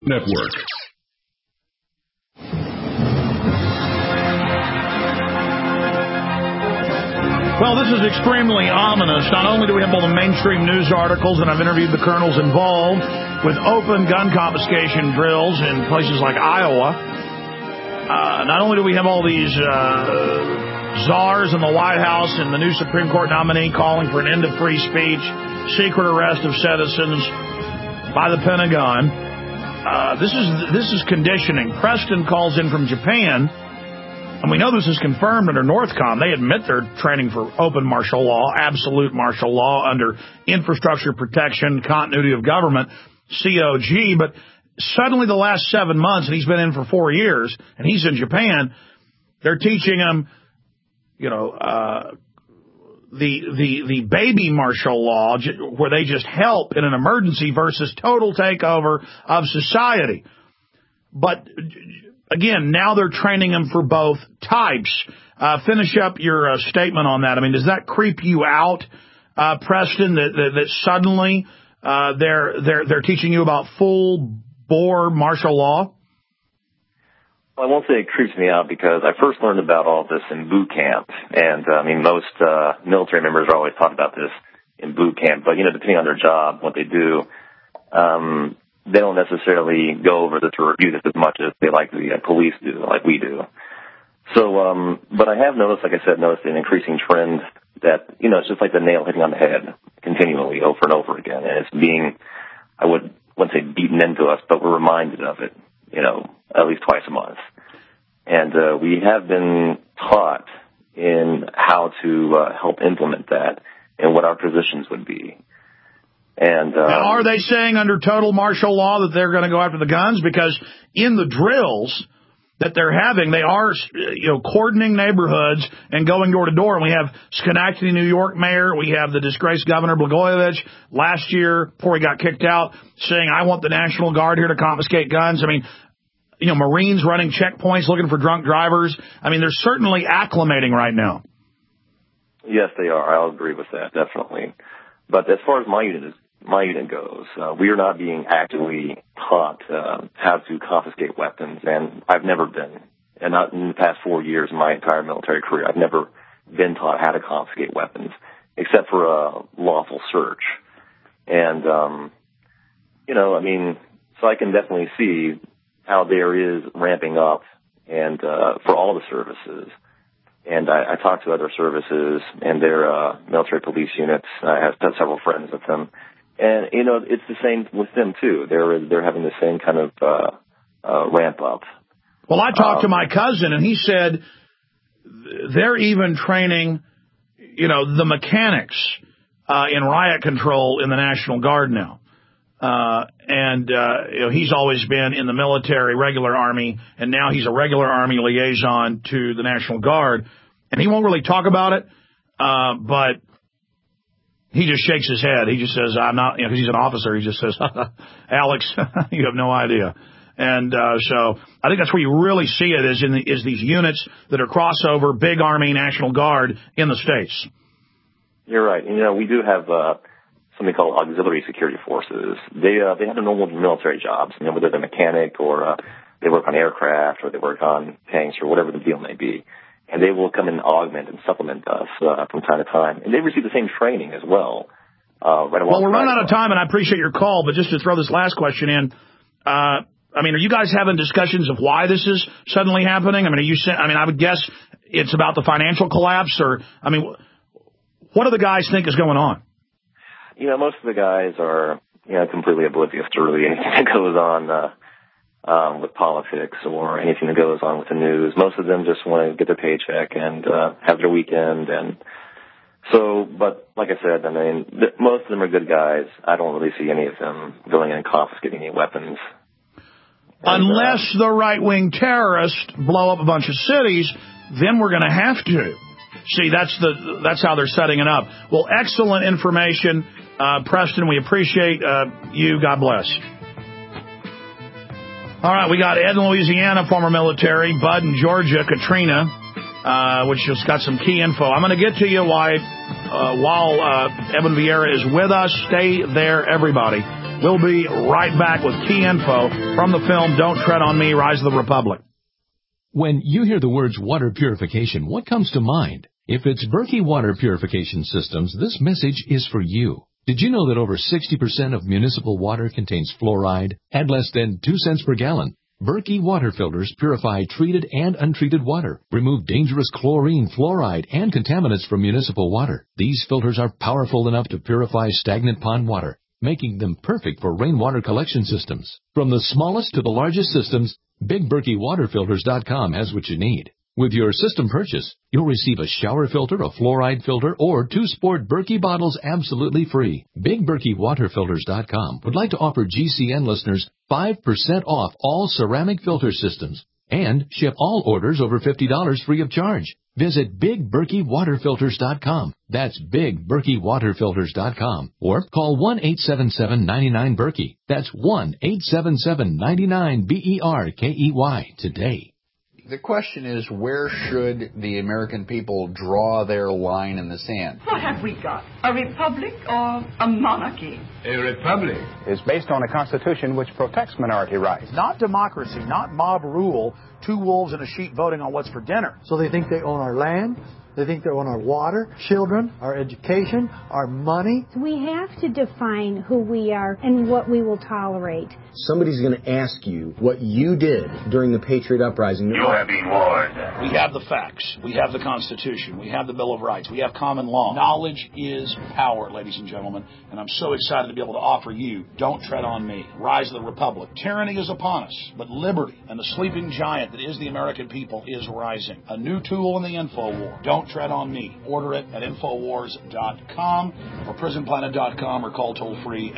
Network. Well, this is extremely ominous. Not only do we have all the mainstream news articles, and I've interviewed the colonels involved with open gun confiscation drills in places like Iowa. Not only do we have all these czars in the White House and the new Supreme Court nominee calling for an end of free speech, secret arrest of citizens by the Pentagon. This is conditioning. Preston calls in from Japan. And we know this is confirmed under NORTHCOM. They admit they're training for open martial law, absolute martial law under infrastructure protection, continuity of government, COG. But suddenly the last 7 months, and he's been in for 4 years, and he's in Japan, they're teaching him, the baby martial law, where they just help in an emergency versus total takeover of society. But again, now they're training them for both types. Finish up your statement on that. I mean, does that creep you out, Preston, that suddenly they're teaching you about full bore martial law? Well, I won't say it creeps me out because I first learned about all this in boot camp. And, most military members are always taught about this in boot camp. But, depending on their job, what they do, they don't necessarily go over this or review this as much as they like the police do, like we do. So, but I have noticed an increasing trend that, it's just like the nail hitting on the head continually over and over again. And it's being, I wouldn't say beaten into us, but we're reminded of it, at least twice a month. And we have been taught in how to help implement that and what our positions would be. And now, are they saying under total martial law that they're going to go after the guns? Because in the drills that they're having, they are, cordoning neighborhoods and going door to door. And we have Schenectady, New York mayor. We have the disgraced Governor Blagojevich last year, before he got kicked out, saying, I want the National Guard here to confiscate guns. I mean, Marines running checkpoints looking for drunk drivers. I mean, they're certainly acclimating right now. Yes, they are. I'll agree with that, definitely. But as far as my unit goes, we are not being actively taught how to confiscate weapons, and I've never been. And not in the past 4 years of my entire military career, I've never been taught how to confiscate weapons, except for a lawful search. And, so I can definitely see how there is ramping up and for all the services. And I talked to other services and their military police units. I have several friends with them. And, it's the same with them, too. They're having the same kind of ramp up. Well, I talked to my cousin, and he said they're even training, the mechanics in riot control in the National Guard now. He's always been in the military, regular Army, and now he's a regular Army liaison to the National Guard. And he won't really talk about it, but he just shakes his head. He just says, I'm not, because he's an officer, he just says, Alex, you have no idea. And so I think that's where you really see it is these units that are crossover, big Army, National Guard in the States. You're right. We do have something called auxiliary security forces. They have the normal military jobs, whether they're mechanic or they work on aircraft or they work on tanks or whatever the deal may be. And they will come and augment and supplement us from time to time. And they receive the same training as well. Well, we're running out of time, and I appreciate your call, but just to throw this last question in, are you guys having discussions of why this is suddenly happening? I would guess it's about the financial collapse, or, what do the guys think is going on? Most of the guys are, completely oblivious to really anything that goes on with politics or anything that goes on with the news. Most of them just want to get their paycheck and have their weekend. And so, but like I said, most of them are good guys. I don't really see any of them going in and confiscating any weapons. Unless the right-wing terrorists blow up a bunch of cities, then we're going to have to. See, that's how they're setting it up. Well, excellent information, Preston. We appreciate you. God bless. All right, we got Ed in Louisiana, former military, Bud in Georgia, Katrina, which has got some key info. I'm going to get to you while Evan Vieira is with us. Stay there, everybody. We'll be right back with key info from the film Don't Tread on Me, Rise of the Republic. When you hear the words water purification, what comes to mind? If it's Berkey Water Purification Systems, this message is for you. Did you know that over 60% of municipal water contains fluoride at less than 2 cents per gallon? Berkey water filters purify treated and untreated water, remove dangerous chlorine, fluoride, and contaminants from municipal water. These filters are powerful enough to purify stagnant pond water, making them perfect for rainwater collection systems. From the smallest to the largest systems, BigBerkeyWaterFilters.com has what you need. With your system purchase, you'll receive a shower filter, a fluoride filter, or 2 sport Berkey bottles absolutely free. BigBerkeyWaterFilters.com would like to offer GCN listeners 5% off all ceramic filter systems and ship all orders over $50 free of charge. Visit BigBerkeyWaterFilters.com. That's BigBerkeyWaterFilters.com. Or call 1-877-99-BERKEY. That's 1-877-99-BERKEY today. The question is, where should the American people draw their line in the sand? What have we got? A republic or a monarchy? A republic is based on a constitution which protects minority rights. Not democracy, not mob rule, 2 wolves and a sheep voting on what's for dinner. So they think they own our land, they think they own our water, children, our education, our money. We have to define who we are and what we will tolerate. Somebody's going to ask you what you did during the Patriot Uprising. You have been warned. We have the facts. We have the Constitution. We have the Bill of Rights. We have common law. Knowledge is power, ladies and gentlemen. And I'm so excited to be able to offer you Don't Tread on Me, Rise of the Republic. Tyranny is upon us, but liberty and the sleeping giant that is the American people is rising. A new tool in the info war. Don't Tread on Me. Order it at Infowars.com or PrisonPlanet.com or call toll-free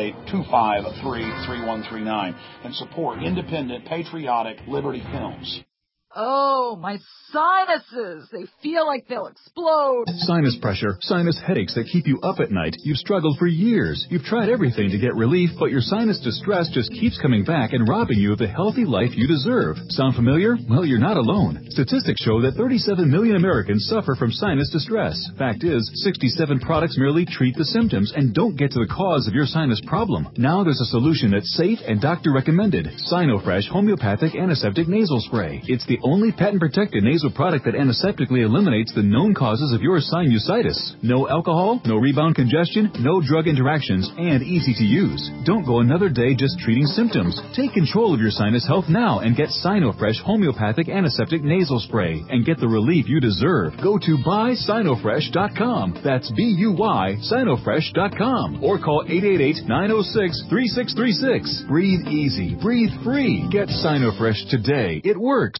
888-253-3139 and support independent, patriotic Liberty Films. Oh, my sinuses. They feel like they'll explode. Sinus pressure, sinus headaches that keep you up at night. You've struggled for years. You've tried everything to get relief, but your sinus distress just keeps coming back and robbing you of the healthy life you deserve. Sound familiar? Well, you're not alone. Statistics show that 37 million Americans suffer from sinus distress. Fact is, 67 products merely treat the symptoms and don't get to the cause of your sinus problem. Now there's a solution that's safe and doctor recommended. Sinofresh Homeopathic Antiseptic Nasal Spray. It's the only patent-protected nasal product that antiseptically eliminates the known causes of your sinusitis. No alcohol, no rebound congestion, no drug interactions, and easy to use. Don't go another day just treating symptoms. Take control of your sinus health now and get Sinofresh Homeopathic Antiseptic Nasal Spray and get the relief you deserve. Go to buysinofresh.com. That's B-U-Y, Sinofresh.com. Or call 888-906-3636. Breathe easy. Breathe free. Get Sinofresh today. It works.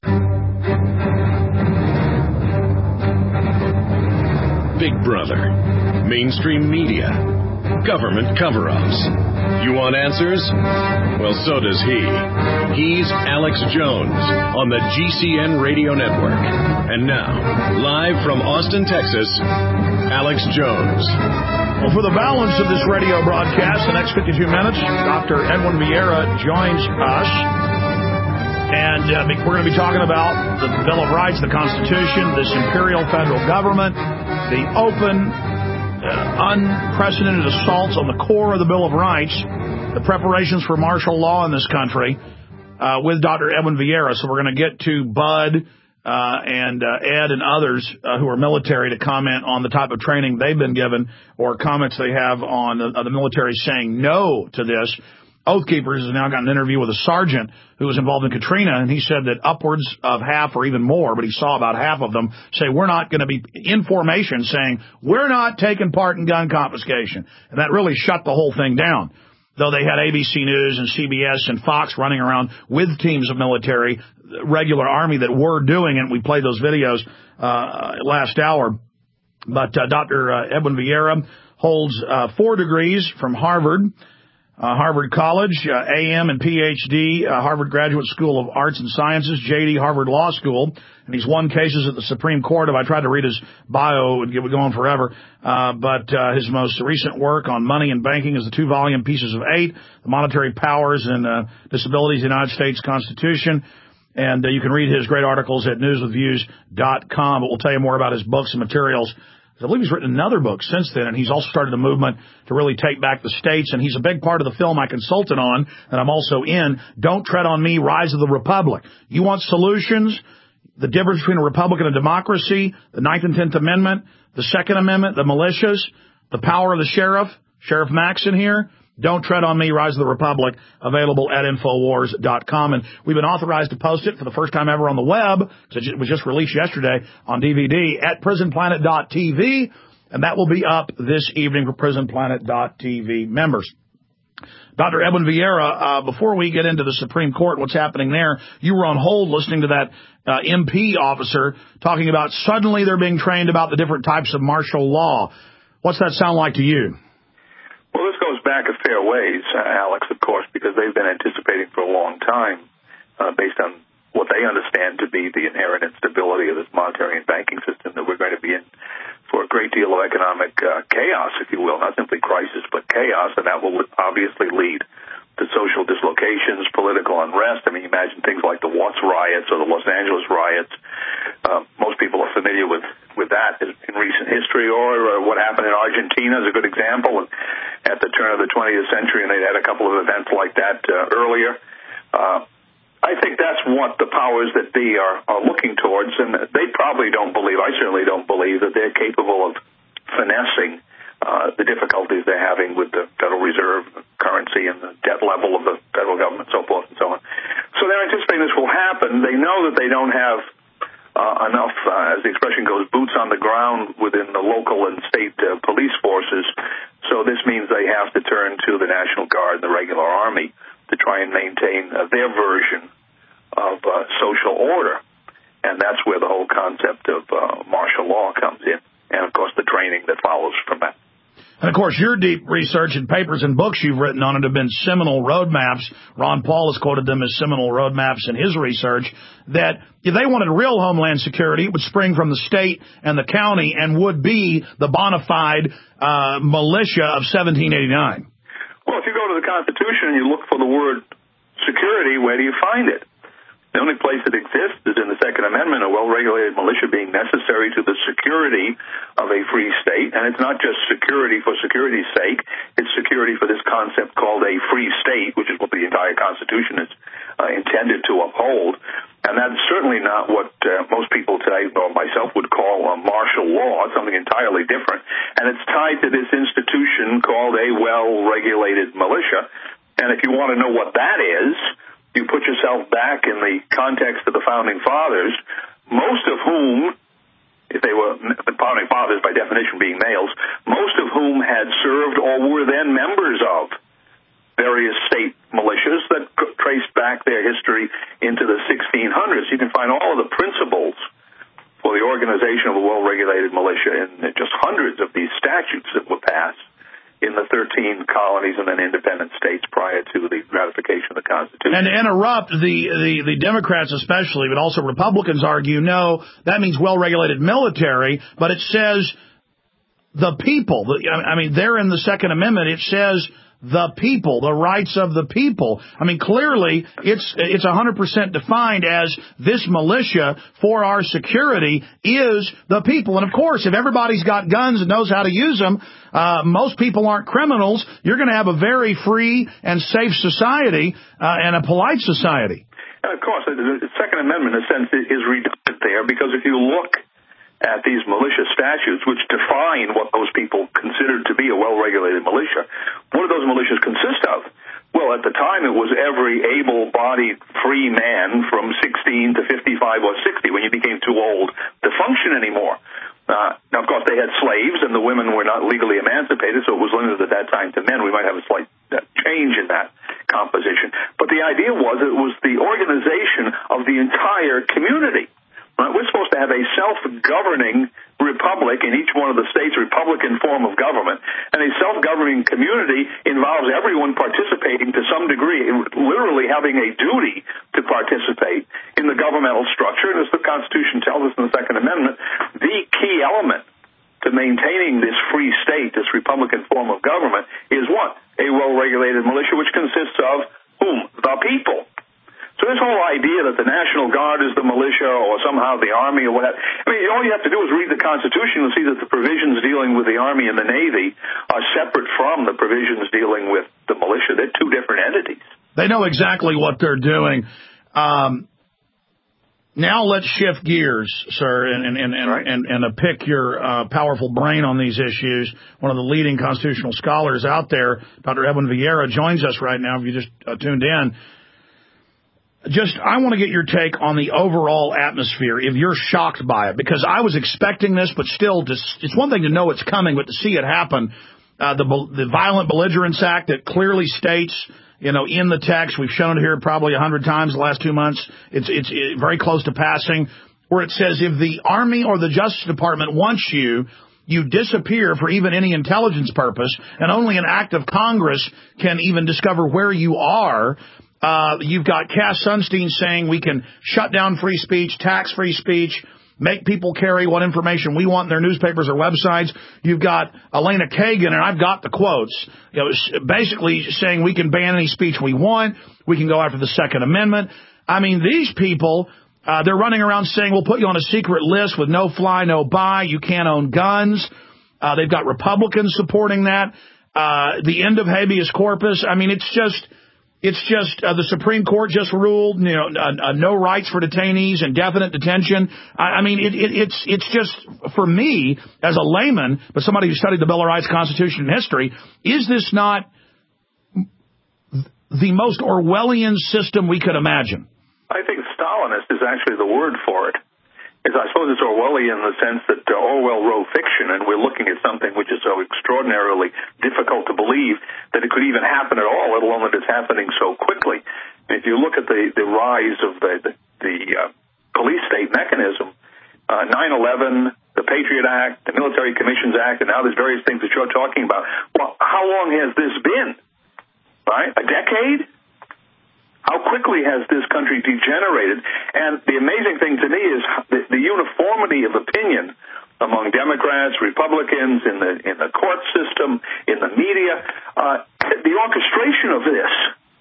Big Brother, mainstream media, government cover-ups. You want answers? Well, so does he. He's Alex Jones on the GCN Radio Network. And now, live from Austin, Texas, Alex Jones. Well, for the balance of this radio broadcast, the next 52 minutes, Dr. Edwin Vieira joins us. And we're going to be talking about the Bill of Rights, the Constitution, this imperial federal government, the open, unprecedented assaults on the core of the Bill of Rights, the preparations for martial law in this country, with Dr. Edwin Vieira. So we're going to get to Bud and Ed and others who are military to comment on the type of training they've been given or comments they have on the military saying no to this. Oath Keepers has now got an interview with a sergeant who was involved in Katrina, and he said that upwards of half or even more, but he saw about half of them say we're not going to be in formation saying we're not taking part in gun confiscation. And that really shut the whole thing down. Though they had ABC News and CBS and Fox running around with teams of military, regular Army that were doing it. We played those videos last hour. But Dr. Edwin Vieira holds 4 degrees from Harvard College, AM and PhD, Harvard Graduate School of Arts and Sciences, JD Harvard Law School, and he's won cases at the Supreme Court. If I tried to read his bio, it would get going forever. But his most recent work on money and banking is the 2-volume Pieces of 8, The Monetary Powers and Disabilities of the United States Constitution. And you can read his great articles at newswithviews.com, but we'll tell you more about his books and materials I believe he's written another book since then, and he's also started a movement to really take back the states, and he's a big part of the film I consulted on, that I'm also in, Don't Tread on Me, Rise of the Republic. You want solutions? The difference between a republic and a democracy, the 9th and 10th Amendment, the Second Amendment, the militias, the power of the sheriff, Sheriff Maxson here. Don't Tread on Me, Rise of the Republic, available at Infowars.com. And we've been authorized to post it for the first time ever on the web, because it was just released yesterday on DVD, at PrisonPlanet.tv, and that will be up this evening for PrisonPlanet.tv members. Dr. Edwin Vieira, before we get into the Supreme Court, what's happening there, you were on hold listening to that MP officer talking about suddenly they're being trained about the different types of martial law. What's that sound like to you? Well, this goes back a fair ways, Alex, of course, because they've been anticipating for a long time, based on what they understand to be the inherent instability of this monetary and banking system, that we're going to be in for a great deal of economic chaos, if you will, not simply crisis, but chaos, and that will obviously lead to social dislocations, political unrest. I mean, imagine things like the Watts riots or the Los Angeles riots. Most people are familiar with that in recent history, or what happened in Argentina is a good example at the turn of the 20th century, and they had a couple of events like that earlier. I think that's what the powers that be are looking towards, and they probably don't believe, I certainly don't believe, that they're capable of finessing the difficulties they're having with the Federal Reserve currency and the debt level of the federal government, so forth and so on. So they're anticipating this will happen. They know that they don't have enough, as the expression goes, boots on the ground within the local and state police forces. So this means they have to turn to the National Guard and the regular Army to try and maintain their version of social order. And that's where the whole concept of martial law comes in. And, of course, the training that follows from that. And, of course, your deep research and papers and books you've written on it have been seminal roadmaps. Ron Paul has quoted them as seminal roadmaps in his research, that if they wanted real homeland security, it would spring from the state and the county and would be the bona fide militia of 1789. Well, if you go to the Constitution and you look for the word security, where do you find it? The only place it exists is in the Second Amendment, a well-regulated militia being necessary to the security of a free state. And it's not just security for security's sake. It's security for this concept called a free state, which is what the entire Constitution is intended to uphold. And that's certainly not what most people today, or myself, would call martial law. It's something entirely different. And it's tied to this institution called a well-regulated militia. And if you want to know what that is, you put yourself back in the context of the Founding Fathers, most of whom, if they were the Founding Fathers by definition being males, most of whom had served or were then members of various state militias that traced back their history into the 1600s. You can find all of the principles for the organization of a well-regulated militia in just hundreds of these statutes that were passed in the 13 colonies and then independent states prior to the ratification of the Constitution. And to interrupt, the Democrats especially, but also Republicans argue, no, that means well-regulated military, but it says the people. I mean, there in the Second Amendment, it says the people, the rights of the people. I mean, clearly, it's 100% defined as this militia for our security is the people. And, of course, if everybody's got guns and knows how to use them, most people aren't criminals, you're going to have a very free and safe society and a polite society. And, of course, the Second Amendment, in a sense, is redundant there, because if you look at these militia statutes, which define what those people considered to be a well-regulated militia, what do those militias consist of? Well, at the time, it was every able-bodied free man from 16 to 55 or 60 when you became too old to function anymore. Now, of course, they had slaves, and the women were not legally emancipated, so it was limited at that time to men. We might have a slight change in that composition. But the idea was it was the organization of the entire community. We're supposed to have a self-governing republic in each one of the states, Republican form of government. And a self-governing community involves everyone participating to some degree, literally having a duty to participate in the governmental structure. And as the Constitution tells us in the Second Amendment, the key element to maintaining this free state, this Republican form of government, is what? A well-regulated militia, which consists of whom? The people. So So this whole idea that the National Guard is the militia or somehow the Army or whatever, I mean, all you have to do is read the Constitution and see that the provisions dealing with the Army and the Navy are separate from the provisions dealing with the militia. They're two different entities. They know exactly what they're doing. Now let's shift gears, sir, and pick your powerful brain on these issues. One of the leading constitutional scholars out there, Dr. Edwin Vieira, joins us right now. If you just tuned in, I want to get your take on the overall atmosphere. If you're shocked by it, because I was expecting this, but still, it's one thing to know it's coming, but to see it happen. The Violent Belligerence Act that clearly states, in the text, we've shown it here probably 100 times the last 2 months. It's very close to passing, where it says if the Army or the Justice Department wants you, you disappear for even any intelligence purpose, and only an act of Congress can even discover where you are. You've got Cass Sunstein saying we can shut down free speech, tax free speech, make people carry what information we want in their newspapers or websites. You've got Elena Kagan, and I've got the quotes, basically saying we can ban any speech we want. We can go after the Second Amendment. I mean, these people, they're running around saying we'll put you on a secret list with no fly, no buy. You can't own guns. They've got Republicans supporting that. The end of habeas corpus. I mean, it's just the Supreme Court just ruled, no rights for detainees, indefinite detention. I mean, it's just, for me, as a layman, but somebody who studied the Bill of Rights, Constitution, and history, is this not the most Orwellian system we could imagine? I think Stalinist is actually the word for it. I suppose it's Orwellian in the sense that Orwell wrote fiction, and we're looking at something which is so extraordinarily difficult to believe that it could even happen at all, let alone that it's happening so quickly. If you look at the rise of the police state mechanism, 9/11, the Patriot Act, the Military Commissions Act, and now there's various things that you're talking about. Well, how long has this been? Right? A decade? How quickly has this country degenerated? And the amazing thing to me is the uniformity of opinion among Democrats, Republicans, in the court system, in the media. The orchestration of this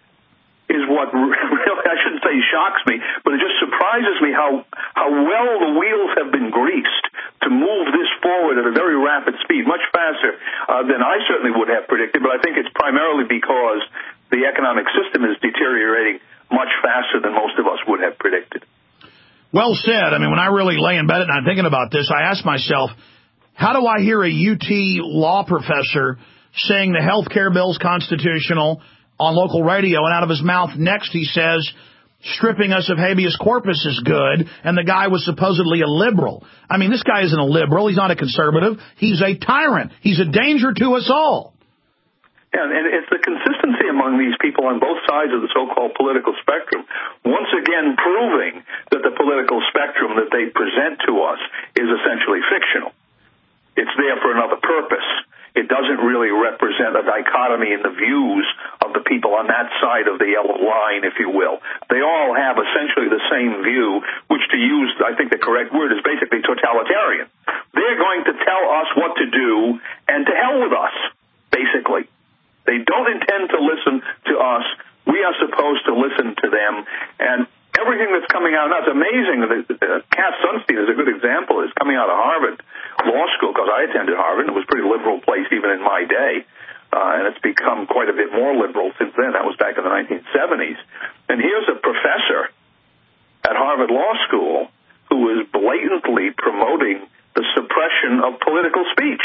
is what really, I shouldn't say shocks me, but it just surprises me how well the wheels have been greased to move this forward at a very rapid speed, much faster than I certainly would have predicted. But I think it's primarily because the economic system is deteriorating much faster than most of us would have predicted. Well said. I mean, when I really lay in bed and I'm thinking about this, I ask myself, how do I hear a UT law professor saying the health care bill's constitutional on local radio, and out of his mouth next he says stripping us of habeas corpus is good, and the guy was supposedly a liberal. I mean, this guy isn't a liberal. He's not a conservative. He's a tyrant. He's a danger to us all. Yeah, and it's the consistency among these people on both sides of the so-called political spectrum, once again proving that the political spectrum that they present to us is essentially fictional. It's there for another purpose. It doesn't really represent a dichotomy in the views of the people on that side of the yellow line, if you will. They all have essentially the same view, which, to use, I think the correct word, is basically totalitarian. They're going to tell us what to do, and to hell with us, basically. They don't intend to listen to us. We are supposed to listen to them. And everything that's coming out, now it's amazing. Cass Sunstein is a good example. It's coming out of Harvard Law School, because I attended Harvard. It was a pretty liberal place even in my day. And it's become quite a bit more liberal since then. That was back in the 1970s. And here's a professor at Harvard Law School who is blatantly promoting the suppression of political speech.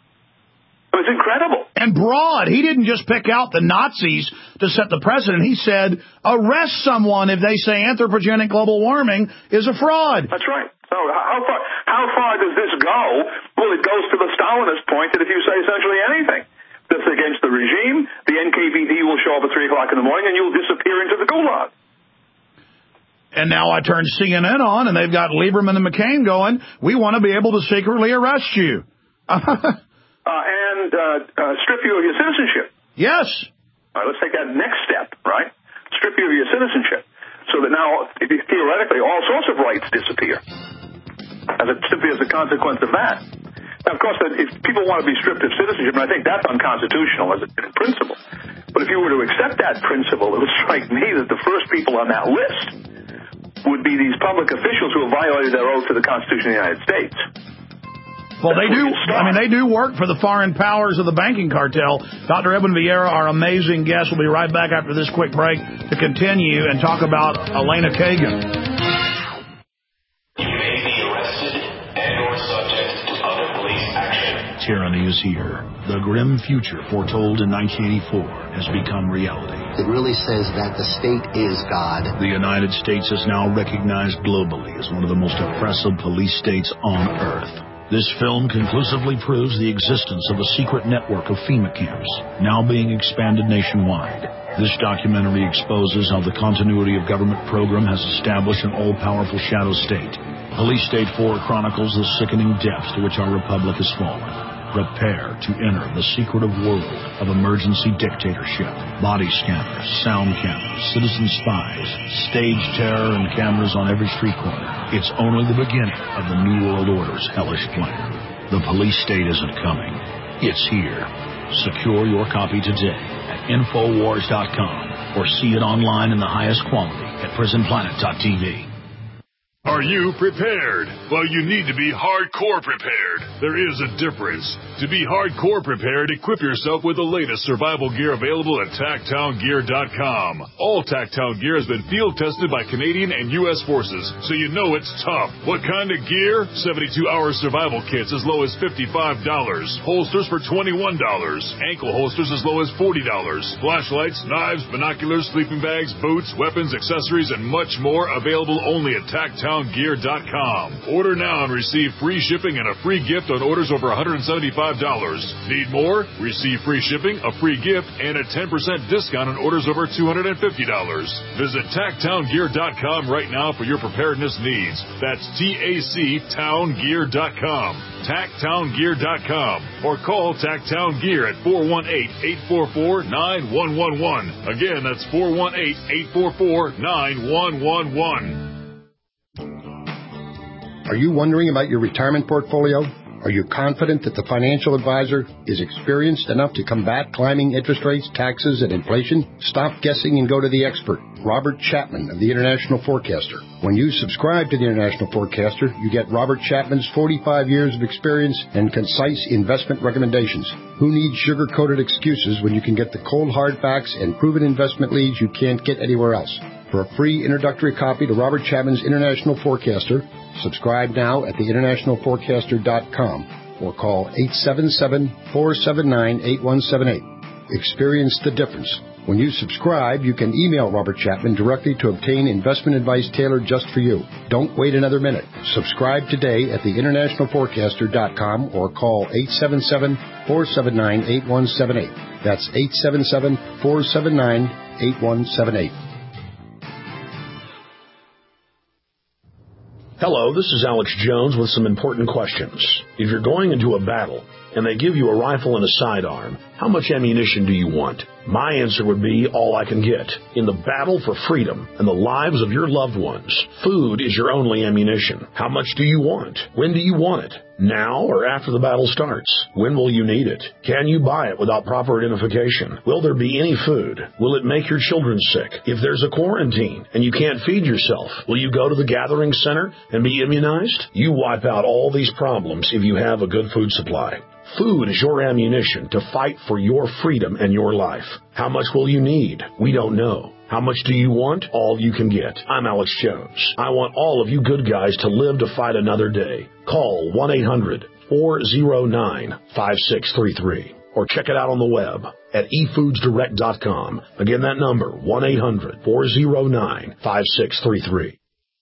It was incredible. And broad. He didn't just pick out the Nazis to set the precedent. He said, arrest someone if they say anthropogenic global warming is a fraud. That's right. So how far does this go? Well, it goes to the Stalinist point that if you say essentially anything that's against the regime, the NKVD will show up at 3 o'clock in the morning and you'll disappear into the gulag. And now I turn CNN on, and they've got Lieberman and McCain going, we want to be able to secretly arrest you. And strip you of your citizenship. Yes. All right, let's take that next step, right? Strip you of your citizenship. So that now, theoretically, all sorts of rights disappear simply as a consequence of that. Now, of course, if people want to be stripped of citizenship, and I think that's unconstitutional in principle, but if if you were to accept that principle, it would strike me that the first people on that list would be these public officials who have violated their oath to the Constitution of the United States. Well, they do. I mean, they do work for the foreign powers of the banking cartel. Dr. Edwin Vieira, our amazing guest, will be right back after this quick break to continue and talk about Elena Kagan. You may be arrested and/or subject to other police action. Tyranny is here. The grim future foretold in 1984 has become reality. It really says that the state is God. The United States is now recognized globally as one of the most oppressive police states on earth. This film conclusively proves the existence of a secret network of FEMA camps, now being expanded nationwide. This documentary exposes how the continuity of government program has established an all-powerful shadow state. Police State 4 chronicles the sickening depths to which our republic has fallen. Prepare to enter the secretive world of emergency dictatorship. Body scanners, sound cameras, citizen spies, stage terror, and cameras on every street corner. It's only the beginning of the New World Order's hellish plan. The police state isn't coming. It's here. Secure your copy today at Infowars.com or see it online in the highest quality at PrisonPlanet.tv. Are you prepared? Well, you need to be hardcore prepared. There is a difference. To be hardcore prepared, equip yourself with the latest survival gear available at TactownGear.com. All Tactown gear has been field tested by Canadian and U.S. forces, so you know it's tough. What kind of gear? 72-hour survival kits as low as $55. Holsters for $21. Ankle holsters as low as $40. Flashlights, knives, binoculars, sleeping bags, boots, weapons, accessories, and much more available only at TactownGear.com. Order now and receive free shipping and a free gift on orders over $175. Need more? Receive free shipping, a free gift, and a 10% discount on orders over $250. Visit TactownGear.com right now for your preparedness needs. That's TACTownGear.com. TactownGear.com. Or call Tactown Gear at 418-844-9111. Again, that's 418-844-9111. Are you wondering about your retirement portfolio? Are you confident that the financial advisor is experienced enough to combat climbing interest rates, taxes, and inflation? Stop guessing and go to the expert, Robert Chapman of the International Forecaster. When you subscribe to the International Forecaster, you get Robert Chapman's 45 years of experience and concise investment recommendations. Who needs sugar-coated excuses when you can get the cold hard facts and proven investment leads you can't get anywhere else? For a free introductory copy to Robert Chapman's International Forecaster, subscribe now at theInternationalForecaster.com or call 877-479-8178. Experience the difference. When you subscribe, you can email Robert Chapman directly to obtain investment advice tailored just for you. Don't wait another minute. Subscribe today at theInternationalForecaster.com or call 877-479-8178. That's 877-479-8178. Hello, this is Alex Jones with some important questions. If you're going into a battle and they give you a rifle and a sidearm, how much ammunition do you want? My answer would be all I can get. In the battle for freedom and the lives of your loved ones, food is your only ammunition. How much do you want? When do you want it? Now or after the battle starts? When will you need it? Can you buy it without proper identification? Will there be any food? Will it make your children sick? If there's a quarantine and you can't feed yourself, will you go to the gathering center and be immunized? You wipe out all these problems if you have a good food supply. Food is your ammunition to fight for your freedom and your life. How much will you need? We don't know. How much do you want? All you can get. I'm Alex Jones. I want all of you good guys to live to fight another day. Call 1-800-409-5633 or check it out on the web at efoodsdirect.com. Again, that number, 1-800-409-5633.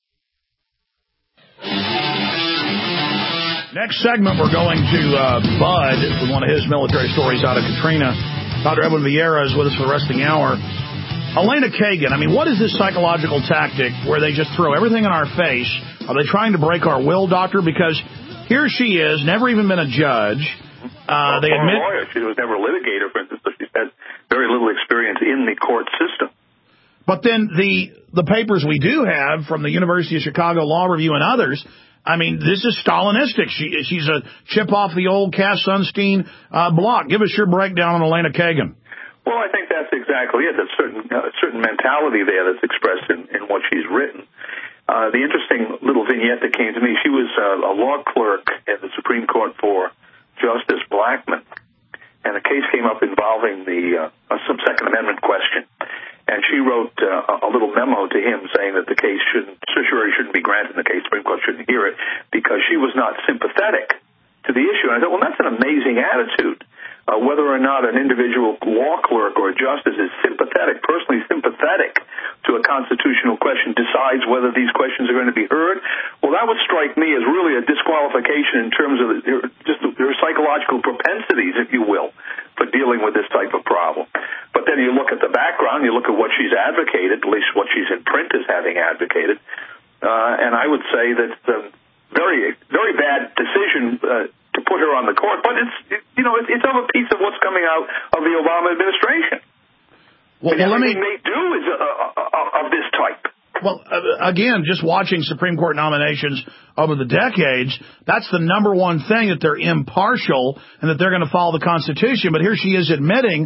Next segment, we're going to Bud with one of his military stories out of Katrina. Dr. Edwin Vieira is with us for the rest of the hour. Elena Kagan, I mean, what is this psychological tactic where they just throw everything in our face? Are they trying to break our will, doctor? Because here she is, never even been a judge. They admit lawyer. She was never a litigator, for instance, so she's had very little experience in the court system. But then the papers we do have from the University of Chicago Law Review and others, I mean, this is Stalinistic. She's a chip off the old Cass Sunstein block. Give us your breakdown on Elena Kagan. Well, I think that's exactly it. There's certain mentality there that's expressed in what she's written. The interesting little vignette that came to me, she was a law clerk at the Supreme Court for Justice Blackmun, and a case came up involving some Second Amendment question. And she wrote a little memo to him saying that the case shouldn't be granted, the case Supreme Court shouldn't hear it, because she was not sympathetic to the issue. And I thought, well, that's an amazing attitude. Whether or not an individual law clerk or a justice is personally sympathetic to a constitutional question, decides whether these questions are going to be heard, well, that would strike me as really a disqualification in terms of their psychological propensities, if you will, for dealing with this type of problem. But then you look at the background, you look at what she's advocated, at least what she's in print as having advocated, and I would say that very, very bad decision to put her on the court, but it's of a piece of what's coming out of the Obama administration. Well, everything they do is of this type. Well, again, just watching Supreme Court nominations over the decades, that's the number one thing, that they're impartial and that they're going to follow the Constitution. But here she is admitting,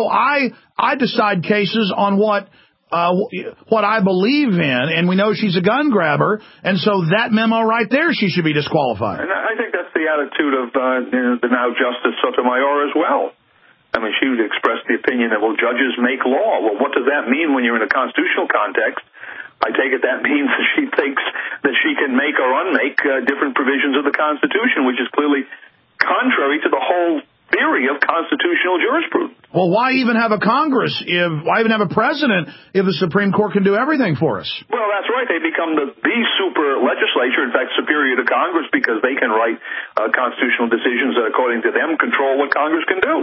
I decide cases on what I believe in, and we know she's a gun grabber, and so that memo right there, she should be disqualified. And I think that's the attitude of the now Justice Sotomayor as well. I mean, she would express the opinion that, well, judges make law. Well, what does that mean when you're in a constitutional context? I take it that means that she thinks that she can make or unmake different provisions of the Constitution, which is clearly contrary to the whole theory of constitutional jurisprudence. Well, why even have a Congress? Why even have a president if the Supreme Court can do everything for us? Well, that's right. They become the super legislature, in fact, superior to Congress, because they can write constitutional decisions that, according to them, control what Congress can do.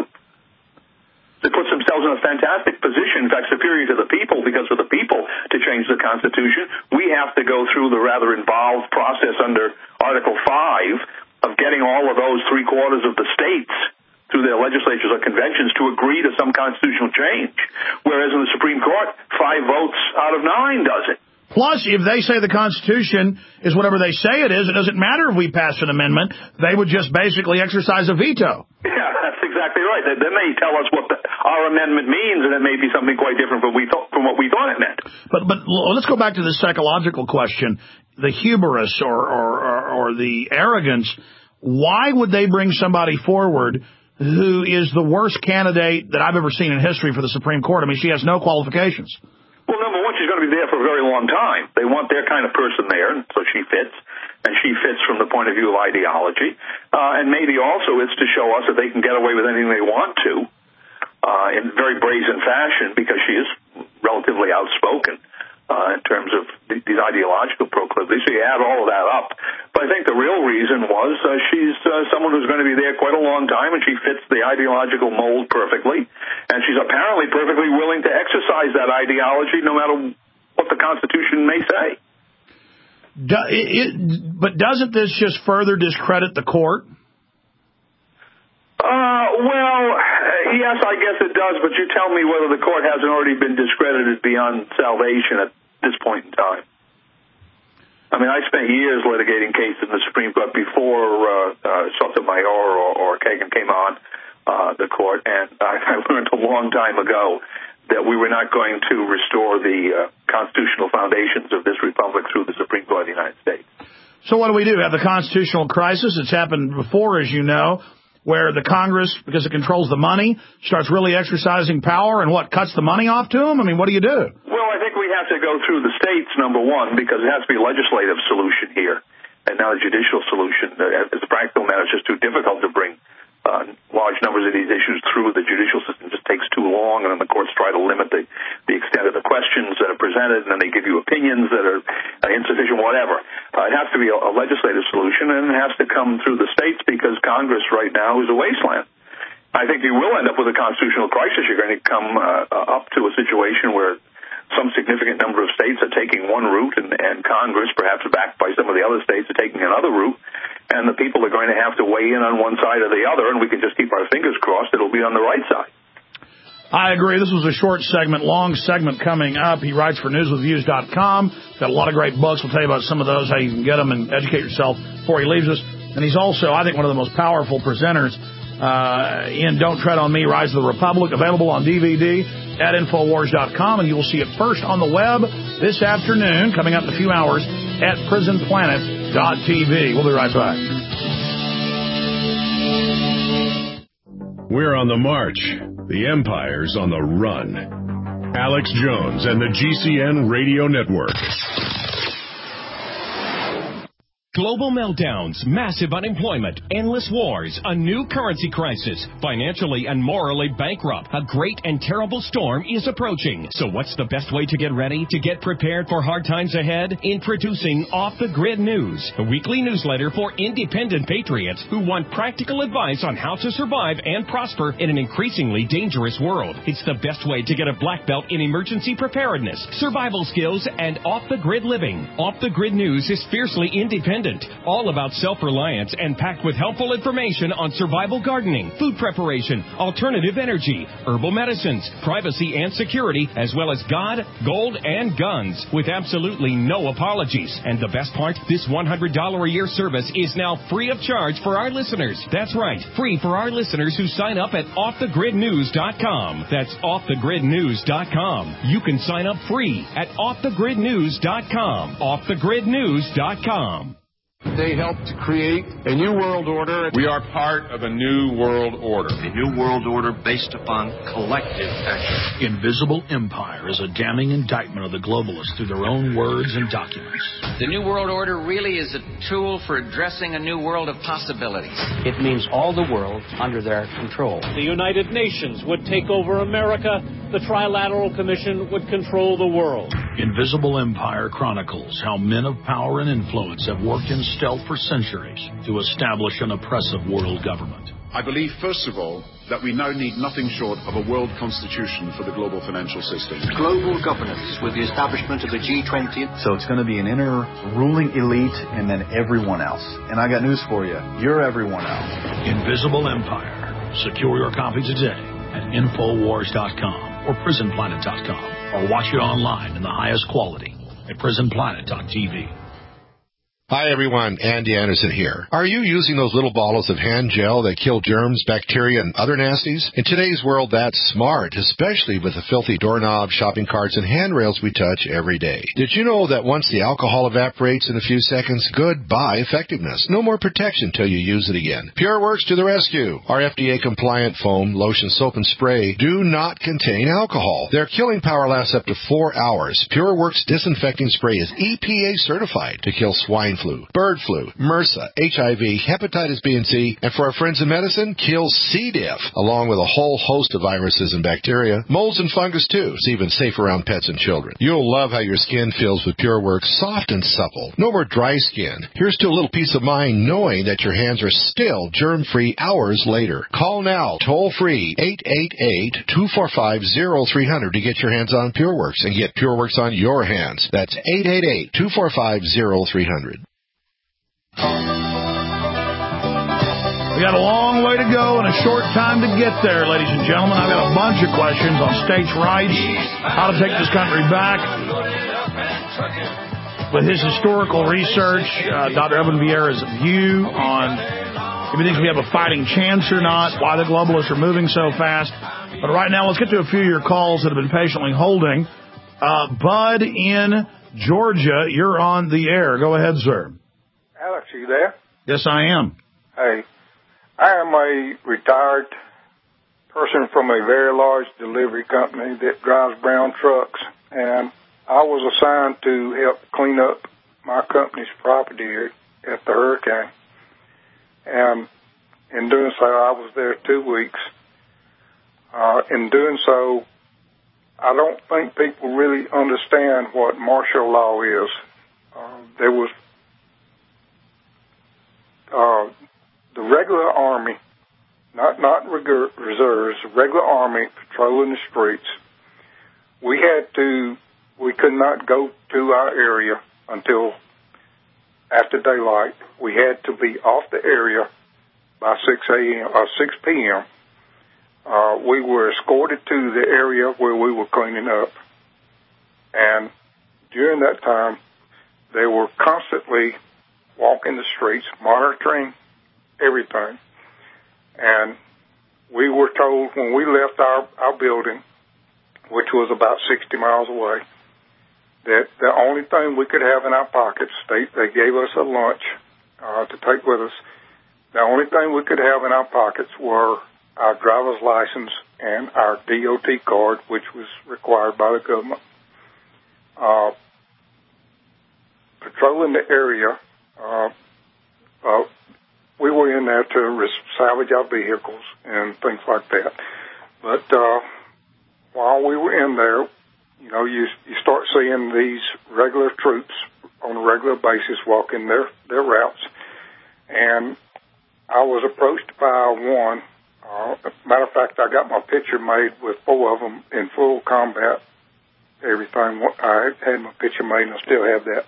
They put themselves in a fantastic position, in fact, superior to the people, because for the people to change the Constitution, we have to go through the rather involved process under Article 5 of getting all of those 3/4 of the states through their legislatures or conventions to agree to some constitutional change, whereas in the Supreme Court, 5 votes out of 9 does it. Plus, if they say the Constitution is whatever they say it is, it doesn't matter if we pass an amendment. They would just basically exercise a veto. Yeah, that's exactly right. Then they tell us what our amendment means, and it may be something quite different from what we thought it meant. But let's go back to the psychological question, the hubris or the arrogance. Why would they bring somebody forward who is the worst candidate that I've ever seen in history for the Supreme Court? I mean, she has no qualifications. Well, number one, she's going to be there for a very long time. They want their kind of person there, and so she fits. And she fits from the point of view of ideology. And maybe also it's to show us that they can get away with anything they want to in very brazen fashion, because she is relatively outspoken in terms of these ideological proclivities. So you add all of that up. But I think the real reason was she's someone who's going to be there quite a long time, and she fits the ideological mold perfectly. And she's apparently perfectly willing to exercise that ideology no matter what the Constitution may say. But doesn't this just further discredit the court? Well, yes, I guess it does, but you tell me whether the court hasn't already been discredited beyond salvation at this point in time. I mean, I spent years litigating cases in the Supreme Court before Sotomayor or Kagan came on the court, and I learned a long time ago that we were not going to restore the constitutional foundations of this republic through the Supreme Court of the United States. So what do? We have the constitutional crisis. It's happened before, as you know, where the Congress, because it controls the money, starts really exercising power and cuts the money off to them? I mean, what do you do? Well, I think we have to go through the states, number one, because it has to be a legislative solution here and not a judicial solution. As a practical matter, it's just too difficult to bring large numbers of these issues through. The judicial system just takes too long, and then the courts try to limit the extent of the questions that are presented, and then they give you opinions that are insufficient, whatever. It has to be a legislative solution, and it has to come through the states, because Congress right now is a wasteland. I think you will end up with a constitutional crisis. You're going to come up to a situation where some significant number of states are taking one route, and Congress, perhaps backed by some of the other states, are taking another route, and the people are going to have to weigh in on one side or the other, and we can just keep our fingers crossed it'll be on the right side. I agree. This was a short segment, long segment coming up. He writes for newswithviews.com. He's got a lot of great books. We'll tell you about some of those, how you can get them and educate yourself before he leaves us. And he's also, I think, one of the most powerful presenters in Don't Tread on Me, Rise of the Republic, available on DVD at Infowars.com, and you will see it first on the web this afternoon, coming up in a few hours at PrisonPlanet.tv. We'll be right back. We're on the march. The Empire's on the run. Alex Jones and the GCN Radio Network. Global meltdowns, massive unemployment, endless wars, a new currency crisis, financially and morally bankrupt. A great and terrible storm is approaching. So what's the best way to get ready, to get prepared for hard times ahead? Introducing Off the Grid News, a weekly newsletter for independent patriots who want practical advice on how to survive and prosper in an increasingly dangerous world. It's the best way to get a black belt in emergency preparedness, survival skills, and off-the-grid living. Off the Grid News is fiercely independent, all about self-reliance and packed with helpful information on survival gardening, food preparation, alternative energy, herbal medicines, privacy and security, as well as God, gold, and guns, with absolutely no apologies. And the best part, this $100 a year service is now free of charge for our listeners. That's right, free for our listeners who sign up at OffTheGridNews.com. That's OffTheGridNews.com. You can sign up free at OffTheGridNews.com. OffTheGridNews.com. They helped to create a new world order. We are part of a new world order. A new world order based upon collective action. Invisible Empire is a damning indictment of the globalists through their own words and documents. The new world order really is a tool for addressing a new world of possibilities. It means all the world under their control. The United Nations would take over America. The Trilateral Commission would control the world. Invisible Empire chronicles how men of power and influence have worked in stealth for centuries to establish an oppressive world government. I believe, first of all, that we now need nothing short of a world constitution for the global financial system. Global governance with the establishment of the G20. So it's going to be an inner ruling elite and then everyone else. And I got news for you. You're everyone else. Invisible Empire. Secure your copy today at Infowars.com or PrisonPlanet.com, or watch it online in the highest quality at PrisonPlanet.tv. Hi, everyone. Andy Anderson here. Are you using those little bottles of hand gel that kill germs, bacteria, and other nasties? In today's world, that's smart, especially with the filthy doorknobs, shopping carts, and handrails we touch every day. Did you know that once the alcohol evaporates in a few seconds, goodbye effectiveness? No more protection till you use it again. PureWorks to the rescue. Our FDA-compliant foam, lotion, soap, and spray do not contain alcohol. Their killing power lasts up to 4 hours. PureWorks disinfecting spray is EPA certified to kill swine flu, bird flu, MRSA, HIV, hepatitis B and C, and for our friends in medicine, kills C. diff, along with a whole host of viruses and bacteria, molds and fungus too. It's even safe around pets and children. You'll love how your skin feels with PureWorks, soft and supple. No more dry skin. Here's to a little peace of mind knowing that your hands are still germ-free hours later. Call now, toll-free, 888-245-0300 to get your hands on PureWorks and get PureWorks on your hands. That's 888-245-0300. We got a long way to go and a short time to get there, ladies and gentlemen. I've got a bunch of questions on states' rights, how to take this country back. With his historical research, Dr. Evan Vieira's view on if he thinks we have a fighting chance or not, why the globalists are moving so fast. But right now, let's get to a few of your calls that have been patiently holding. Bud in Georgia, you're on the air. Go ahead, sir. Alex, are you there? Yes, I am. Hey, I am a retired person from a very large delivery company that drives brown trucks, and I was assigned to help clean up my company's property here at the hurricane. And in doing so, I was there 2 weeks. In doing so, I don't think people really understand what martial law is. There was the regular army, not reserves, regular army patrolling the streets. We could not go to our area until after daylight. We had to be off the area by 6 p.m. We were escorted to the area where we were cleaning up. And during that time, they were constantly walking the streets, monitoring everything. And we were told when we left our building, which was about 60 miles away, that the only thing we could have in our pockets, they gave us a lunch to take with us. The only thing we could have in our pockets were our driver's license and our DOT card, which was required by the government. Patrolling the area, we were in there to salvage our vehicles and things like that. But while we were in there, you know, you start seeing these regular troops on a regular basis walking their routes. And I was approached by one. Matter of fact, I got my picture made with 4 of them in full combat. Everything. I had my picture made, and I still have that.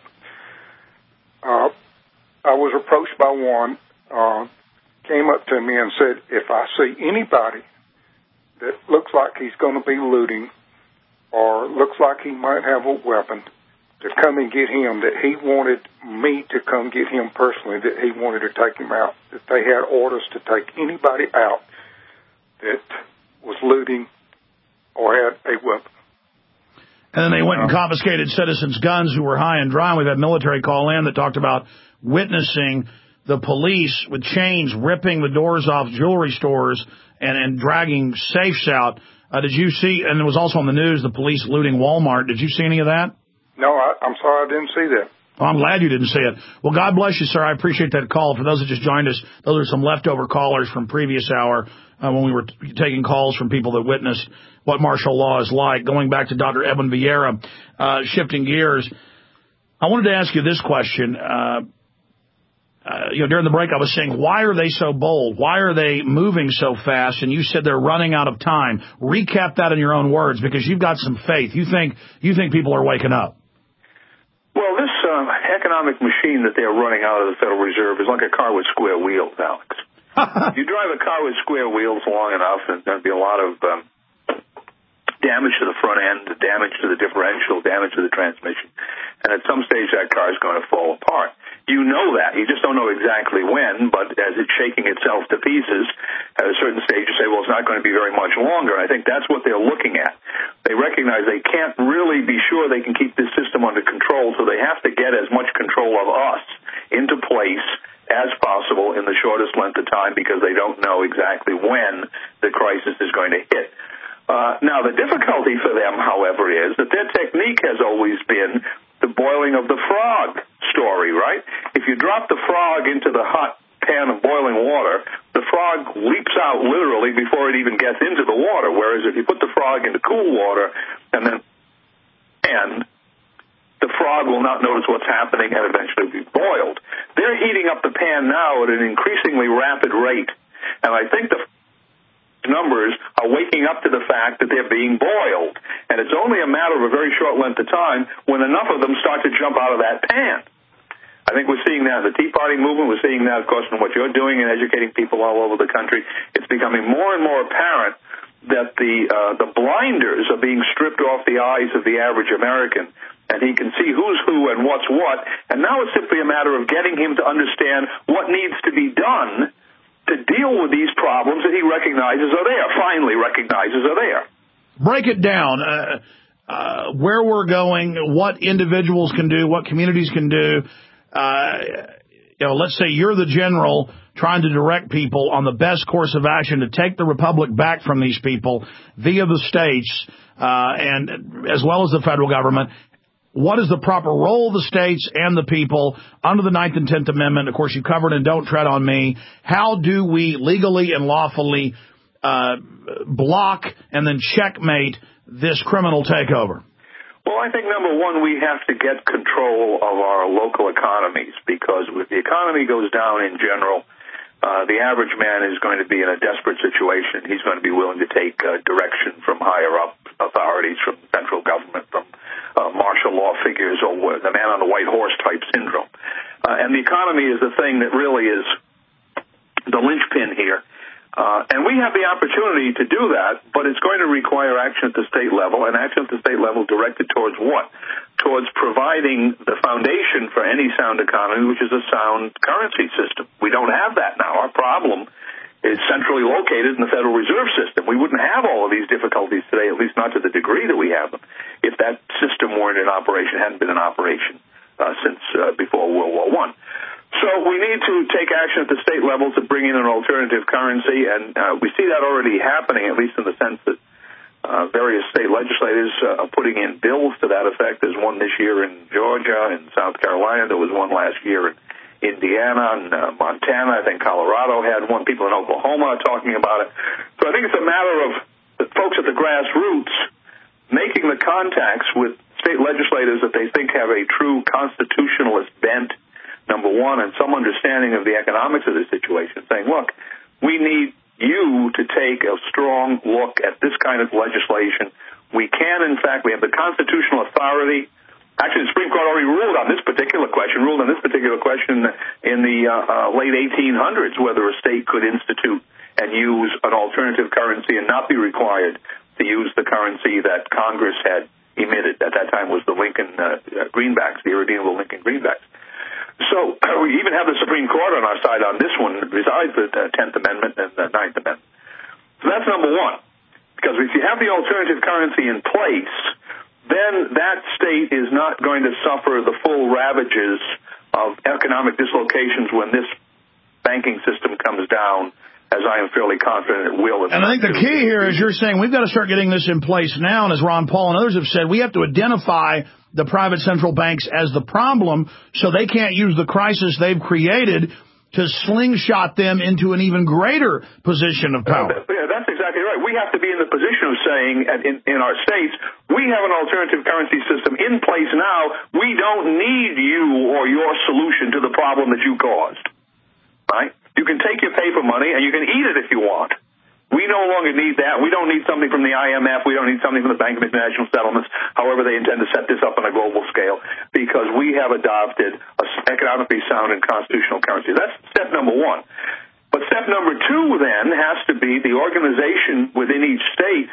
I was approached by one, came up to me and said, if I see anybody that looks like he's going to be looting or looks like he might have a weapon, to come and get him, that he wanted me to come get him personally, that he wanted to take him out, that they had orders to take anybody out that was looting or had a weapon. And then they went and confiscated citizens' guns who were high and dry. We've had military call in that talked about witnessing the police with chains ripping the doors off jewelry stores and dragging safes out. Did you see, and it was also on the news, the police looting Walmart. Did you see any of that? No, I'm sorry I didn't see that. Well, I'm glad you didn't see it. Well, God bless you, sir. I appreciate that call. For those that just joined us, those are some leftover callers from previous hour when we were taking calls from people that witnessed what martial law is like. Going back to Dr. Edwin Vieira, shifting gears, I wanted to ask you this question. During the break, I was saying, why are they so bold? Why are they moving so fast? And you said they're running out of time. Recap that in your own words, because you've got some faith. You think people are waking up. Well, this economic machine that they're running out of the Federal Reserve is like a car with square wheels, Alex. If you drive a car with square wheels long enough, there's going to be a lot of damage to the front end, damage to the differential, damage to the transmission. And at some stage, that car is going to fall apart. You know that. You just don't know exactly when, but as it's shaking itself to pieces, at a certain stage you say, well, it's not going to be very much longer. I think that's what they're looking at. They recognize they can't really be sure they can keep this system under control, so they have to get as much control of us into place as possible in the shortest length of time, because they don't know exactly when the crisis is going to hit. Now, the difficulty for them, however, is that their technique has always been the boiling of the frog story, right? If you drop the frog into the hot pan of boiling water, the frog leaps out literally before it even gets into the water, whereas if you put the frog into cool water and the frog will not notice what's happening and eventually be boiled. They're heating up the pan now at an increasingly rapid rate, and I think the numbers are waking up to the fact that they're being boiled, and it's only a matter of a very short length of time when enough of them start to jump out of that pan. I think we're seeing that in the Tea Party movement. We're seeing that, of course, in what you're doing and educating people all over the country. It's becoming more and more apparent that the blinders are being stripped off the eyes of the average American, and he can see who's who and what's what, and now it's simply a matter of getting him to understand what needs to be done to deal with these problems that he finally recognizes are there. Break it down. Where we're going, what individuals can do, what communities can do. Let's say you're the general trying to direct people on the best course of action to take the republic back from these people via the states and as well as the federal government. What is the proper role of the states and the people under the 9th and 10th Amendment? Of course, you covered in Don't Tread on Me. How do we legally and lawfully block and then checkmate this criminal takeover? Well, I think, number one, we have to get control of our local economies, because if the economy goes down in general, the average man is going to be in a desperate situation. He's going to be willing to take direction from higher-up authorities, from the central government, from martial law figures, or the man on the white horse type syndrome. And the economy is the thing that really is the linchpin here. And we have the opportunity to do that, but it's going to require action at the state level, and action at the state level directed towards what? Towards providing the foundation for any sound economy, which is a sound currency system. We don't have that now. Our problem is centrally located in the Federal Reserve System. We wouldn't have all of these difficulties today, at least not to the degree that we have them, if that system weren't in operation, hadn't been in operation since before World War I. So we need to take action at the state level to bring in an alternative currency, and we see that already happening, at least in the sense that various state legislators are putting in bills to that effect. There's one this year in Georgia, in South Carolina. There was one last year in Indiana and Montana. I think Colorado had one. People in Oklahoma are talking about it. So I think it's a matter of the folks at the grassroots making the contacts with state legislators that they think have a true constitutionalist bent, number one, and some understanding of the economics of the situation, saying, look, we need you to take a strong look at this kind of legislation. We can, in fact, we have the constitutional authority. Actually, the Supreme Court already ruled on this particular question in the late 1800s, whether a state could institute and use an alternative currency and not be required to use the currency that Congress had emitted. At that time was the Lincoln greenbacks, the irredeemable Lincoln greenbacks. So we even have the Supreme Court on our side on this one, besides the 10th Amendment and the 9th Amendment. So that's number one. Because if you have the alternative currency in place, then that state is not going to suffer the full ravages of economic dislocations when this banking system comes down, as I am fairly confident it will. And I think the key here is you're saying we've got to start getting this in place now, and as Ron Paul and others have said, we have to identify the private central banks as the problem so they can't use the crisis they've created to slingshot them into an even greater position of power. Yeah, that's exactly right. We have to be in the position of saying in our states, we have an alternative currency system in place now. We don't need you or your solution to the problem that you caused. Right? You can take your paper money and you can eat it if you want. We no longer need that. We don't need something from the IMF. We don't need something from the Bank of International Settlements, however they intend to set this up on a global scale, because we have adopted an economically sound and constitutional currency. That's step number one. But step number two, then, has to be the organization within each state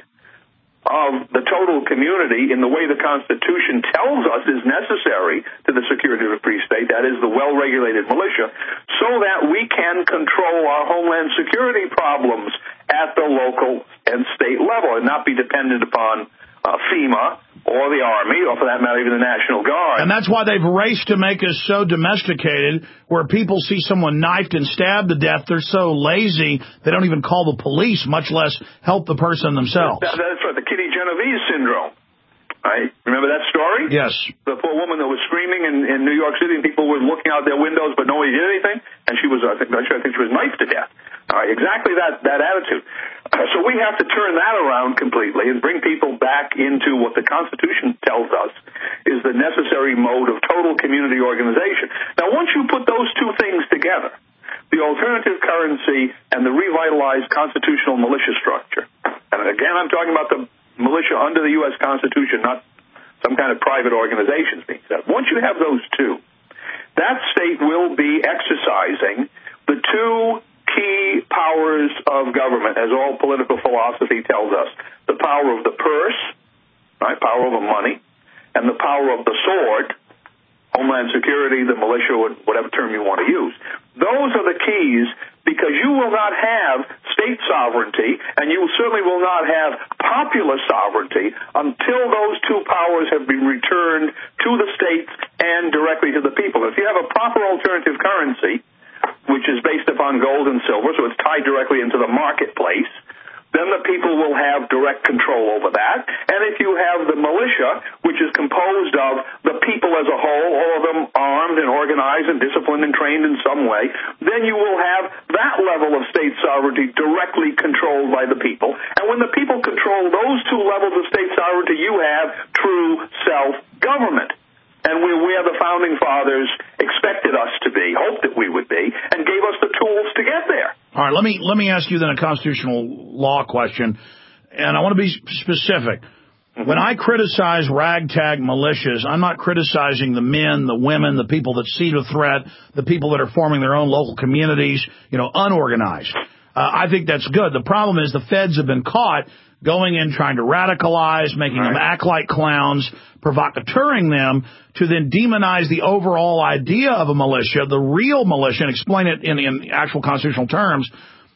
of the total community in the way the Constitution tells us is necessary to the security of a free state, that is the well-regulated militia, so that we can control our homeland security problems at the local and state level and not be dependent upon FEMA or the Army, or for that matter, even the National Guard. And that's why they've raced to make us so domesticated, where people see someone knifed and stabbed to death, they're so lazy, they don't even call the police, much less help the person themselves. That's right, the Kitty Genovese syndrome. Right? Remember that story? Yes. The poor woman that was screaming in New York City, and people were looking out their windows, but nobody did anything, and she was, I think she was knifed to death. All right, exactly that attitude. So we have to turn that around completely and bring people back into what the Constitution tells us is the necessary mode of total community organization. Now, once you put those two things together, the alternative currency and the revitalized constitutional militia structure, and again, I'm talking about the militia under the U.S. Constitution, not some kind of private organizations being set up. Once you have those two, that state will be exercising the two key powers of government, as all political philosophy tells us: the power of the purse, right, power over money, and the power of the sword, homeland security, the militia, whatever term you want to use. Those are the keys, because you will not have state sovereignty, and you certainly will not have popular sovereignty until those two powers have been returned to the states and directly to the people. If you have a proper alternative currency, which is based upon gold and silver, so it's tied directly into the marketplace, then the people will have direct control over that. And if you have the militia, which is composed of the people as a whole, all of them armed and organized and disciplined and trained in some way, then you will have that level of state sovereignty directly controlled by the people. And when the people control those two levels of state sovereignty, you have true self-government. And we are the Founding Fathers expected us to be, hoped that we would be, and gave us the tools to get there. All right, let me ask you then a constitutional law question, and I want to be specific. Mm-hmm. When I criticize ragtag militias, I'm not criticizing the men, the women, the people that see the threat, the people that are forming their own local communities, unorganized. I think that's good. The problem is the feds have been caught going in trying to radicalize, making them act like clowns, provocateuring them to then demonize the overall idea of a militia, the real militia, and explain it in actual constitutional terms.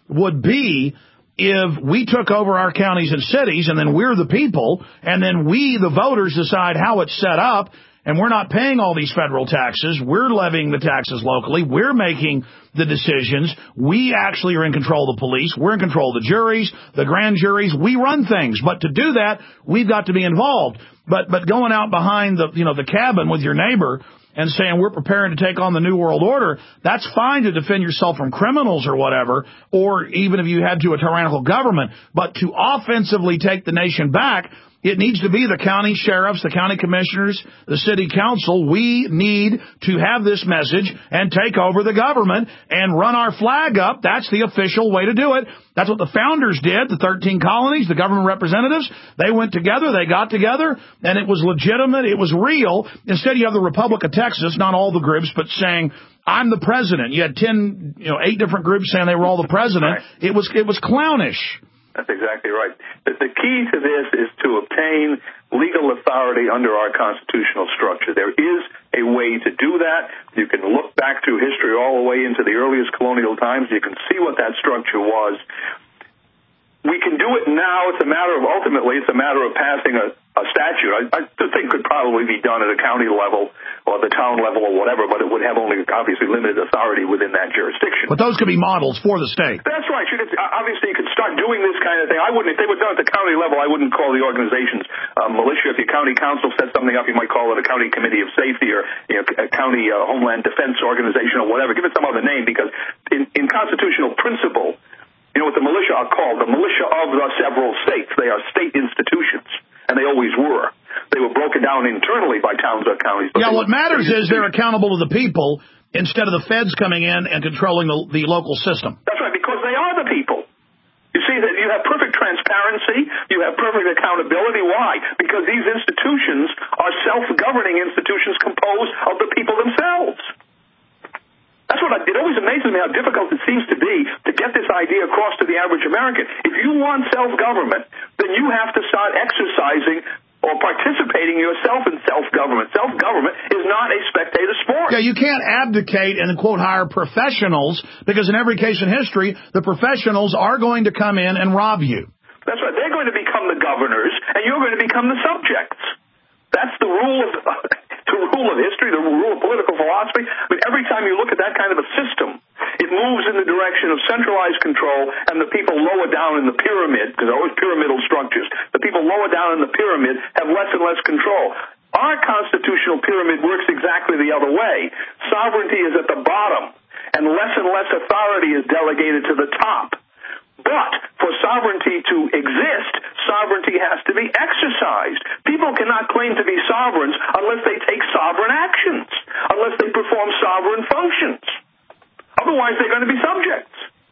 would be if we took over our counties and cities, and then we're the people, and then we, the voters, decide how it's set up, and we're not paying all these federal taxes. We're levying the taxes locally. We're making the decisions. We actually are in control of the police. We're in control of the juries, the grand juries. We run things. But to do that, we've got to be involved. But going out behind the cabin with your neighbor and saying we're preparing to take on the New World Order, that's fine to defend yourself from criminals or whatever, or even if you had to a tyrannical government. But to offensively take the nation back, it needs to be the county sheriffs, the county commissioners, the city council. We need to have this message and take over the government and run our flag up. That's the official way to do it. That's what the founders did, the 13 colonies, the government representatives. They went together, they got together, and it was legitimate, it was real. Instead, you have the Republic of Texas, not all the groups, but saying, I'm the president. You had 8 different groups saying they were all the president. Right. It was clownish. That's exactly right. The key to this is to obtain legal authority under our constitutional structure. There is a way to do that. You can look back through history all the way into the earliest colonial times. You can see what that structure was. We can do it now. Ultimately, it's a matter of passing a statute. I think could probably be done at a county level or the town level or whatever, but it would have only obviously limited authority within that jurisdiction. But those could be models for the state. That's right. Obviously, you could start doing this kind of thing. If they were done at the county level, I wouldn't call the organizations militia. If your county council set something up, you might call it a county committee of safety or a county homeland defense organization or whatever. Give it some other name, because in constitutional principle, what the militia are called, the militia of the several states. They are state institutions, and they always were. They were broken down internally by towns or counties. Yeah, what matters is they're accountable to the people instead of the feds coming in and controlling the local system. That's right, because they are the people. You see that you have perfect transparency, you have perfect accountability. Why? Because these institutions are self-governing institutions composed of the people themselves. That's it always amazes me how difficult it seems to be to get this idea across to the average American. If you want self-government, then you have to start exercising or participating yourself in self-government. Self-government is not a spectator sport. Yeah, you can't abdicate and, quote, hire professionals, because in every case in history, the professionals are going to come in and rob you. That's right. They're going to become the governors, and you're going to become the subjects. That's the rule of history, the rule of political philosophy. I mean, every time you look at that kind of a system, it moves in the direction of centralized control, and the people lower down in the pyramid, because they're always pyramidal structures, the people lower down in the pyramid have less and less control. Our constitutional pyramid works exactly the other way. Sovereignty is at the bottom, and less authority is delegated to the top. But for sovereignty to exist, sovereignty has to be exercised. People cannot claim to be sovereigns unless they take sovereign actions, unless they perform sovereign functions. Otherwise, they're going to be subjects.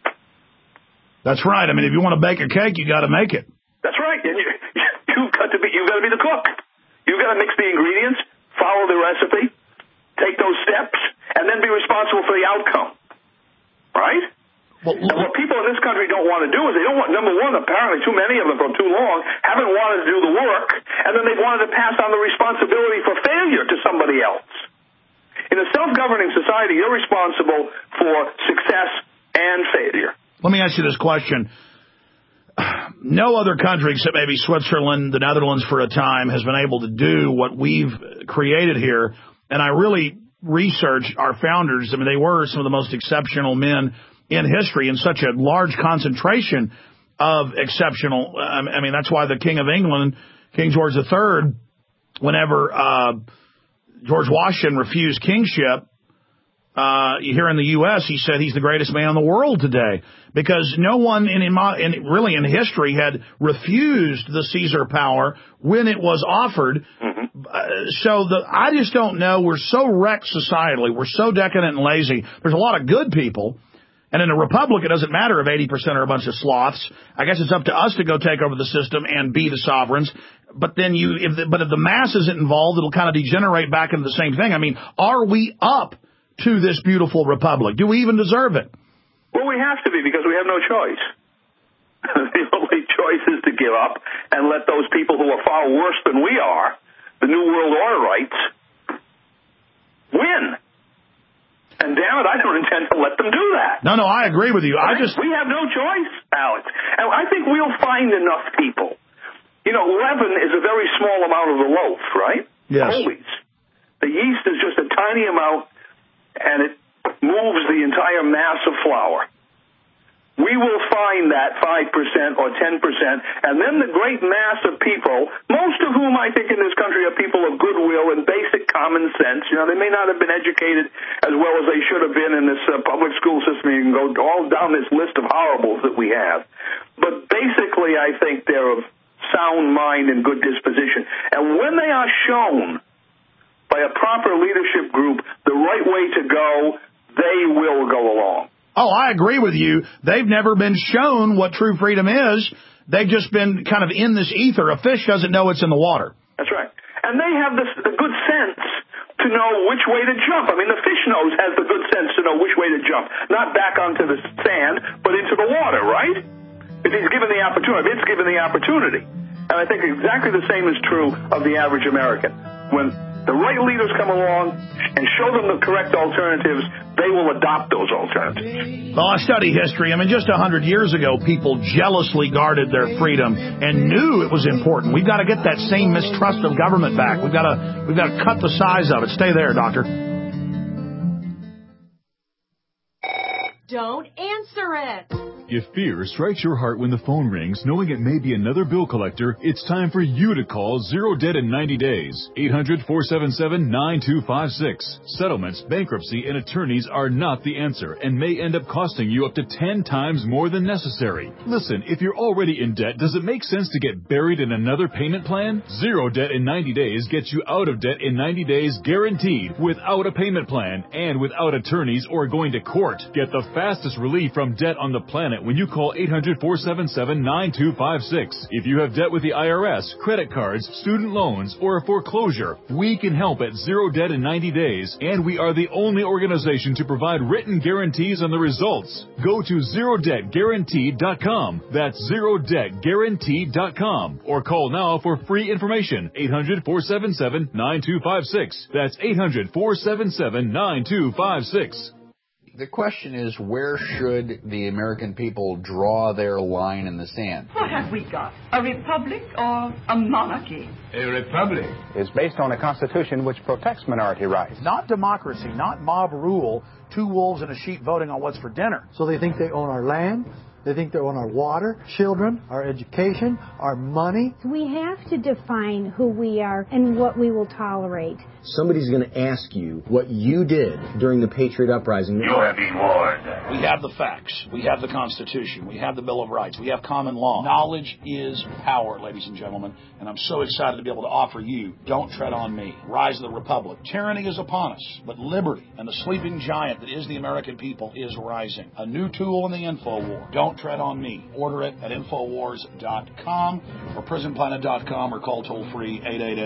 That's right. I mean, if you want to bake a cake, you got to make it. That's right. And you've got to be the cook. You've got to mix the ingredients, follow the recipe, take those steps, and then be responsible for the outcome. Right? And what people in this country don't want to do is they don't want, number one, apparently too many of them for too long haven't wanted to do the work, and then they've wanted to pass on the responsibility for failure to somebody else. In a self-governing society, you're responsible for success and failure. Let me ask you this question. No other country except maybe Switzerland, the Netherlands for a time, has been able to do what we've created here. And I really researched our founders. I mean, they were some of the most exceptional men in history, in such a large concentration of exceptional. I mean, that's why the King of England, King George III, whenever George Washington refused kingship, here in the U.S., he said he's the greatest man in the world today, because no one really in history had refused the Caesar power when it was offered. Mm-hmm. I just don't know. We're so wrecked societally. We're so decadent and lazy. There's a lot of good people. And in a republic, it doesn't matter if 80% are a bunch of sloths. I guess it's up to us to go take over the system and be the sovereigns. But then if the mass isn't involved, it'll kind of degenerate back into the same thing. I mean, are we up to this beautiful republic? Do we even deserve it? Well, we have to be, because we have no choice. The only choice is to give up and let those people who are far worse than we are, the New World Order rights, win. And damn it, I don't intend to let them do that. No, I agree with you. We have no choice, Alex. And I think we'll find enough people. You know, leaven is a very small amount of the loaf, right? Yes. Always. The yeast is just a tiny amount, and it moves the entire mass of flour. We will find that 5% or 10%, and then the great mass of people, most of whom I think in this country are people of goodwill and basic common sense. You know, they may not have been educated as well as they should have been in this public school system. You can go all down this list of horribles that we have. But basically, I think they're of sound mind and good disposition. And when they are shown by a proper leadership group the right way to go, they will go along. Oh, I agree with you. They've never been shown what true freedom is. They've just been kind of in this ether. A fish doesn't know it's in the water. That's right. And they have the good sense to know which way to jump. I mean, the fish has the good sense to know which way to jump. Not back onto the sand, but into the water, right? If he's given the opportunity, it's given the opportunity. And I think exactly the same is true of the average American. When the right leaders come along and show them the correct alternatives, they will adopt those alternatives. Well, I study history. I mean, just 100 years ago, people jealously guarded their freedom and knew it was important. We've got to get that same mistrust of government back. We've got to cut the size of it. Stay there, doctor. Don't answer it. If fear strikes your heart when the phone rings, knowing it may be another bill collector, it's time for you to call Zero Debt in 90 days. 800-477-9256. Settlements, bankruptcy, and attorneys are not the answer and may end up costing you up to 10 times more than necessary. Listen, if you're already in debt, does it make sense to get buried in another payment plan? Zero Debt in 90 days gets you out of debt in 90 days guaranteed, without a payment plan and without attorneys or going to court. Get the fastest relief from debt on the planet when you call 800-477-9256. If you have debt with the IRS, credit cards, student loans, or a foreclosure, we can help at Zero Debt in 90 days, and we are the only organization to provide written guarantees on the results. Go to ZeroDebtGuaranteed.com. That's ZeroDebtGuaranteed.com. Or call now for free information. 800-477-9256. That's 800-477-9256. The question is, where should the American people draw their line in the sand? What have we got? A republic or a monarchy? A republic is based on a constitution which protects minority rights. Not democracy, not mob rule, two wolves and a sheep voting on what's for dinner. So they think they own our land. They think they own our water, children, our education, our money. We have to define who we are and what we will tolerate. Somebody's going to ask you what you did during the Patriot Uprising. You have been warned. We have the facts. We have the Constitution. We have the Bill of Rights. We have common law. Knowledge is power, ladies and gentlemen. And I'm so excited to be able to offer you Don't Tread on Me, Rise of the Republic. Tyranny is upon us, but liberty and the sleeping giant that is the American people is rising. A new tool in the info war. Don't Tread on Me. Order it at Infowars.com or PrisonPlanet.com or call toll-free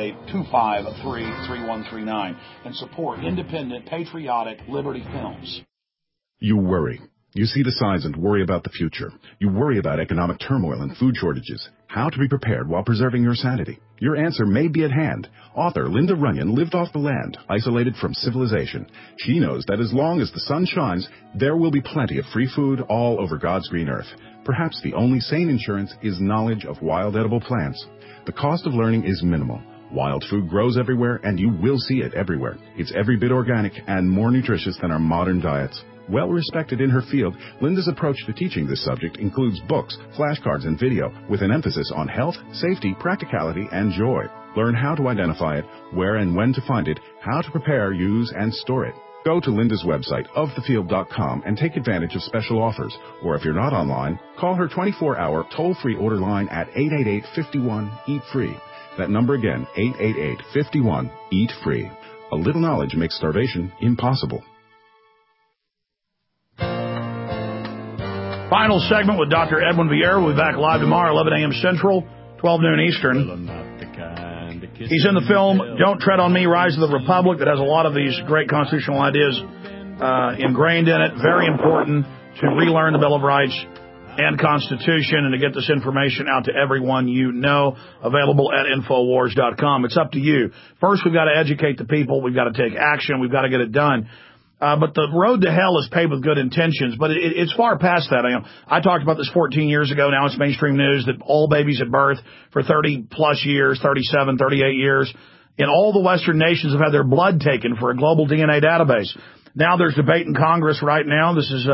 888-253-3139 and support independent, patriotic Liberty films. You worry. You see the signs and worry about the future. You worry about economic turmoil and food shortages. How to be prepared while preserving your sanity. Your answer may be at hand. Author Linda Runyon lived off the land, isolated from civilization. She knows that as long as the sun shines, there will be plenty of free food all over God's green earth. Perhaps the only sane insurance is knowledge of wild edible plants. The cost of learning is minimal. Wild food grows everywhere, and you will see it everywhere. It's every bit organic and more nutritious than our modern diets. Well respected in her field, Linda's approach to teaching this subject includes books, flashcards, and video with an emphasis on health, safety, practicality, and joy. Learn how to identify it, where and when to find it, how to prepare, use, and store it. Go to Linda's website, ofthefield.com, and take advantage of special offers. Or if you're not online, call her 24-hour toll-free order line at 888-51-EAT-FREE. That number again, 888-51-EAT-FREE. A little knowledge makes starvation impossible. Final segment with Dr. Edwin Vieira. We'll be back live tomorrow, 11 a.m. Central, 12 noon Eastern. He's in the film Don't Tread on Me, Rise of the Republic, that has a lot of these great constitutional ideas ingrained in it. Very important to relearn the Bill of Rights and Constitution and to get this information out to everyone you know. Available at Infowars.com. It's up to you. First, we've got to educate the people. We've got to take action. We've got to get it done. But the road to hell is paved with good intentions. But it's far past that. I talked about this 14 years ago. Now it's mainstream news that all babies at birth for 30-plus years, 37, 38 years, in all the Western nations have had their blood taken for a global DNA database. Now there's debate in Congress right now. This is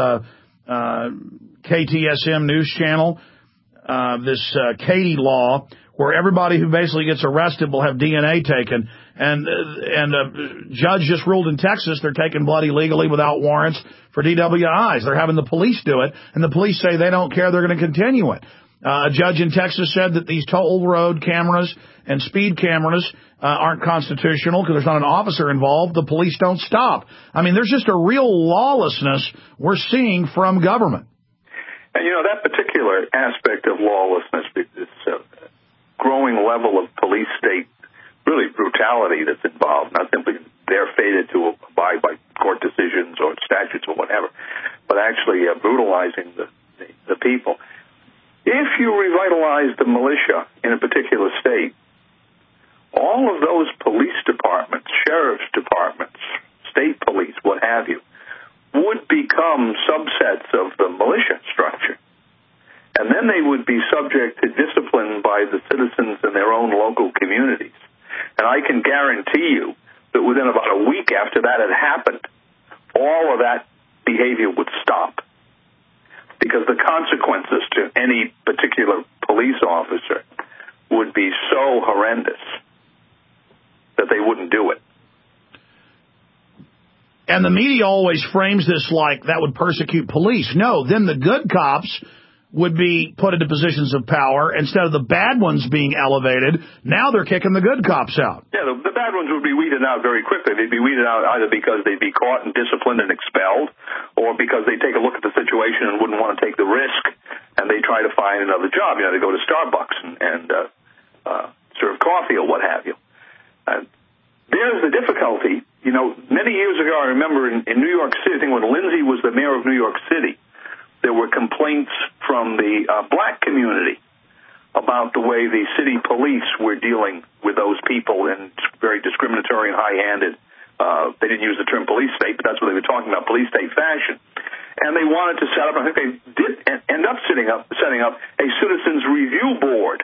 KTSM News Channel, this Katie law, where everybody who basically gets arrested will have DNA taken. And a judge just ruled in Texas they're taking blood illegally without warrants for DWIs. They're having the police do it, and the police say they don't care, they're going to continue it. A judge in Texas said that these toll road cameras and speed cameras aren't constitutional because there's not an officer involved. The police don't stop. I mean, there's just a real lawlessness we're seeing from government. And, that particular aspect of lawlessness, this growing level of police state, really brutality that's involved, not simply they're fated to abide by court decisions or statutes or whatever, but actually brutalizing the people. If you revitalize the militia in a particular state, all of those police departments, sheriff's departments, state police, what have you, would become subsets of the militia structure. And then they would be subject to discipline by the citizens in their own local communities. And I can guarantee you that within about a week after that had happened, all of that behavior would stop. Because the consequences to any particular police officer would be so horrendous that they wouldn't do it. And the media always frames this like that would persecute police. No, then the good cops would be put into positions of power instead of the bad ones being elevated. Now they're kicking the good cops out. Yeah, the bad ones would be weeded out very quickly. They'd be weeded out either because they'd be caught and disciplined and expelled, or because they take a look at the situation and wouldn't want to take the risk, and they try to find another job. They go to Starbucks and serve coffee or what have you. There's the difficulty. Many years ago, I remember in New York City, I think when Lindsay was the mayor of New York City, there were complaints from the black community about the way the city police were dealing with those people in very discriminatory and high-handed, they didn't use the term police state, but that's what they were talking about, police state fashion. And they wanted to set up, I think they did end up setting up a citizens review board.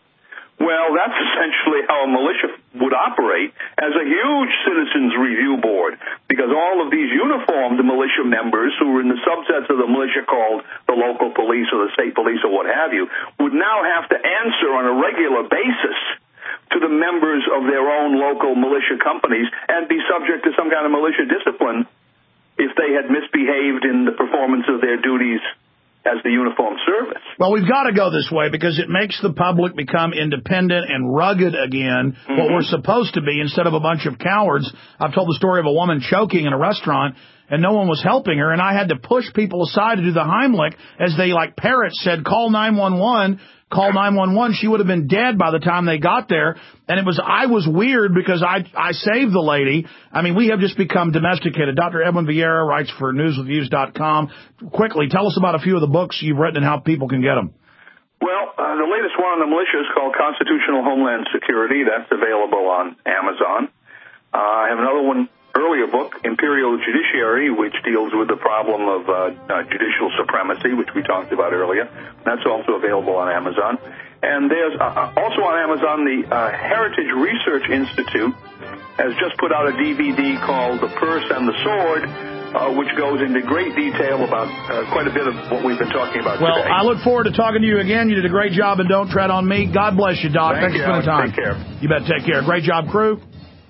Well, that's essentially how a militia would operate, as a huge citizens review board, because all of these uniformed militia members who were in the subsets of the militia called the local police or the state police or what have you, would now have to answer on a regular basis to the members of their own local militia companies and be subject to some kind of militia discipline if they had misbehaved in the performance of their duties as the uniformed service. Well, we've got to go this way because it makes the public become independent and rugged again, what we're supposed to be, instead of a bunch of cowards. I've told the story of a woman choking in a restaurant, and no one was helping her, and I had to push people aside to do the Heimlich as they, like parrots, said, call 911, call 911. She would have been dead by the time they got there. And I was weird because I saved the lady. I mean, we have just become domesticated. Dr. Edwin Vieira writes for newswithviews.com. Quickly, tell us about a few of the books you've written and how people can get them. Well, the latest one on the militia is called Constitutional Homeland Security. That's available on Amazon. I have another one, earlier book, Imperial Judiciary, which deals with the problem of judicial supremacy, which we talked about earlier. That's also available on Amazon. And there's also on Amazon, the Heritage Research Institute has just put out a DVD called The Purse and the Sword, which goes into great detail about quite a bit of what we've been talking about today. Well, I look forward to talking to you again. You did a great job, and don't tread on me. God bless you, Doc. Thanks for spending time. Take care. You bet. Take care. Great job, crew.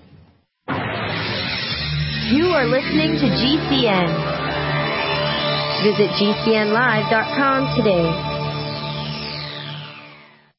You are listening to GCN. Visit GCNlive.com today.